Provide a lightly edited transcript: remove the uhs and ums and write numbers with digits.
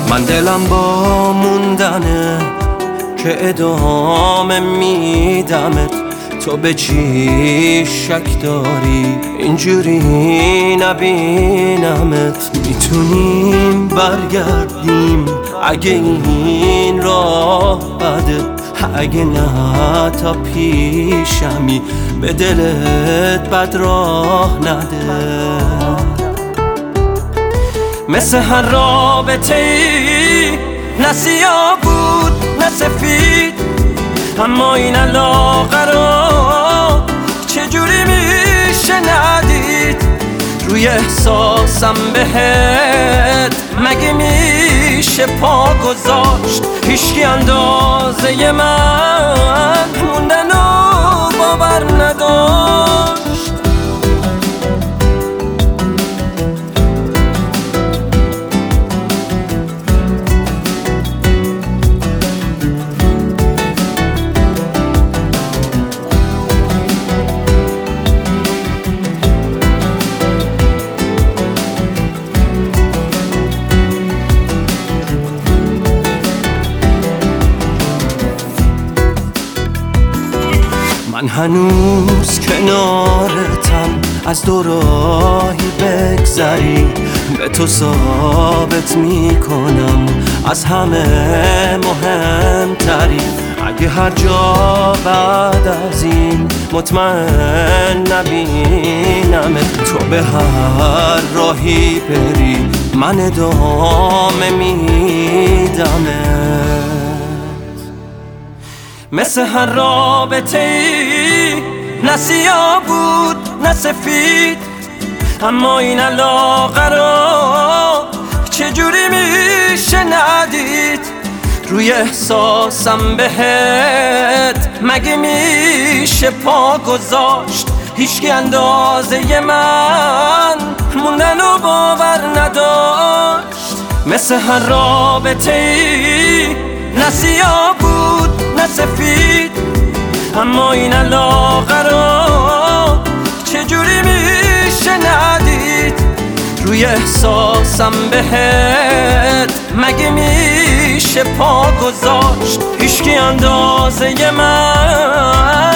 من دلم با موندنه که ادامه میدمت، تو به چی شک داری اینجوری نبینمت؟ میتونیم برگردیم اگه این راه بده، اگه نه تا پیشمی به دلت بد راه نده. مثل هر رابطه ای نه سیاه بود نه سفید، اما این علاقه رو چجوری میشه ندید؟ روی احساسم بهت مگه میشه پا گذاشت؟ هیچکی اندازه من موندن و باور نداشت. من هنوز کنارتم، از دو راهی بگذری به تو ثابت میکنم از همه مهمتری. اگه هر جا بعد از این مطمئن نبینمت، تو به هر راهی بری من ادامه میدمت. مثل هر رابطه ای نه سیاه بود نه سفید، اما این علاقه رو چجوری میشه ندید؟ روی احساسم بهت مگه میشه پا گذاشت؟ هیچکی اندازه من موندن و باور نداشت. مثل هر رابطه ای نه سیاه بود نه سفید، اما این علاقه رو چجوری میشه ندید؟ روی احساسم بهت مگه میشه پا گذاشت؟ هیچکی اندازه من